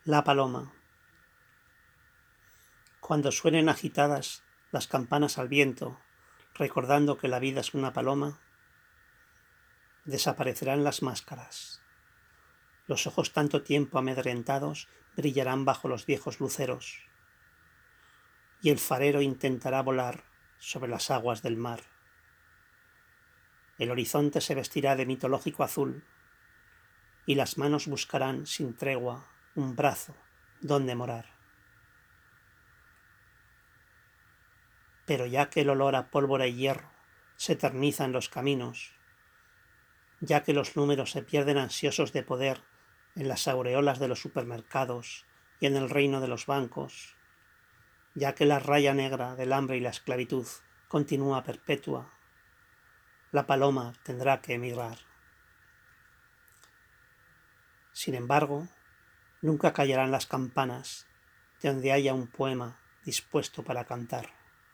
La paloma. Cuando suenen agitadas las campanas al viento, recordando que la vida es una paloma, desaparecerán las máscaras. Los ojos tanto tiempo amedrentados brillarán bajo los viejos luceros, y el farero intentará volar sobre las aguas del mar. El horizonte se vestirá de mitológico azul, y las manos buscarán sin tregua un brazo donde morar. Pero ya que el olor a pólvora y hierro se eterniza en los caminos, ya que los números se pierden ansiosos de poder en las aureolas de los supermercados y en el reino de los bancos, ya que la raya negra del hambre y la esclavitud continúa perpetua, la paloma tendrá que emigrar. Sin embargo, nunca callarán las campanas de donde haya un poema dispuesto para cantar.